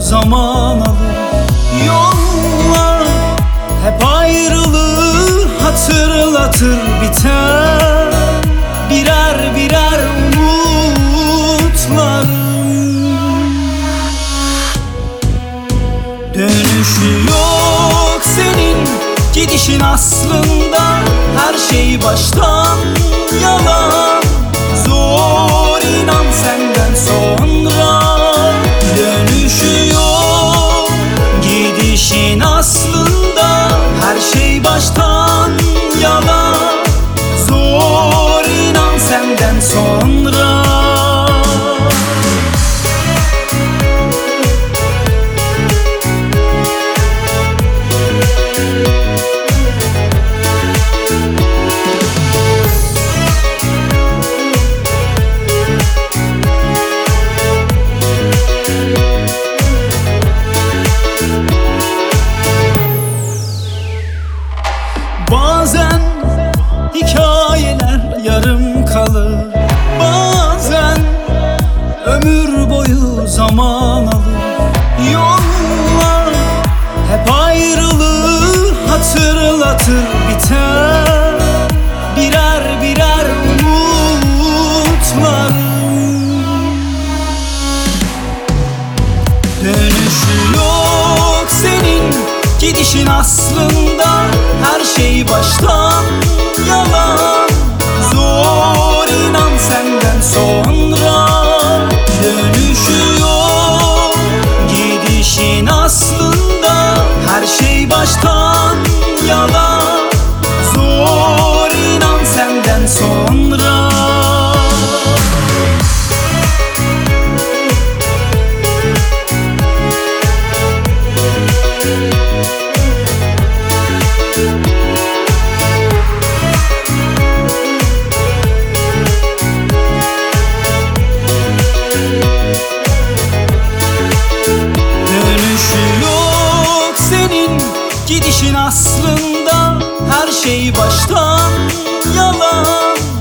zaman alır. Yollar hep ayrılığı hatırlatır, biter birer birer umutlarım. Dönüşü yok senin gidişin, aslında her şey baştan yalan. Zor inan senden sonra. Dönüşü yok gidişin, aslında her şey baştan yalan. Zor inan senden sonra. Bazen hikayeler yarım kalır, bazen ömür boyu zaman alır. Yollar hep ayrılığı hatırlatır, biter birer birer umutlarım. Dönüşü yok senin gidişin, aslında her şey baştan yalan. Zor inan senden sonra. Dönüşü yok gidişin, aslında her şey baştan yalan. Zor inan senden sonra. Gidişin, aslında her şey baştan yalan.